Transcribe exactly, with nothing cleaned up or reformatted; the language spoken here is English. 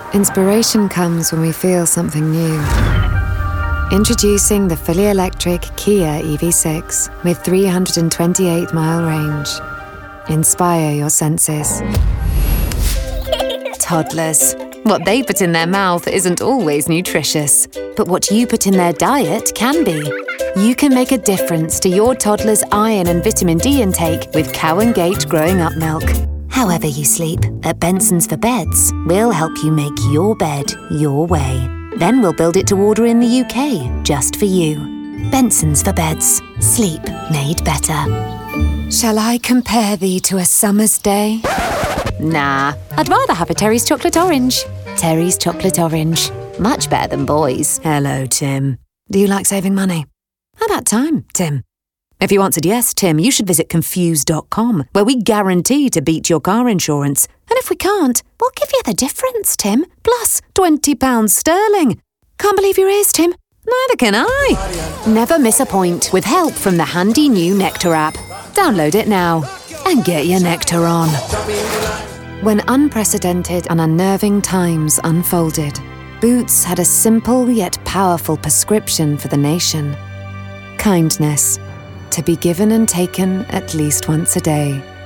Inspiration comes when we feel something new. Introducing the fully electric Kia E V six with three hundred twenty-eight mile range. Inspire your senses. Toddlers. What they put in their mouth isn't always nutritious, but what you put in their diet can be. You can make a difference to your toddler's iron and vitamin D intake with Cow and Gate Growing Up Milk. However you sleep, at Benson's for Beds, we'll help you make your bed your way. Then we'll build it to order in the U K, just for you. Benson's for Beds. Sleep made better. Shall I compare thee to a summer's day? Nah, I'd rather have a Terry's Chocolate Orange. Terry's Chocolate Orange. Much better than boys. Hello, Tim. Do you like saving money? About time, Tim. If you answered yes, Tim, you should visit confused dot com, where we guarantee to beat your car insurance. And if we can't, we'll give you the difference, Tim, plus twenty pounds sterling. Can't believe your ears, Tim. Neither can I. Never miss a point with help from the handy new Nectar app. Download it now and get your nectar on. When unprecedented and unnerving times unfolded, Boots had a simple yet powerful prescription for the nation. Kindness, to be given and taken at least once a day.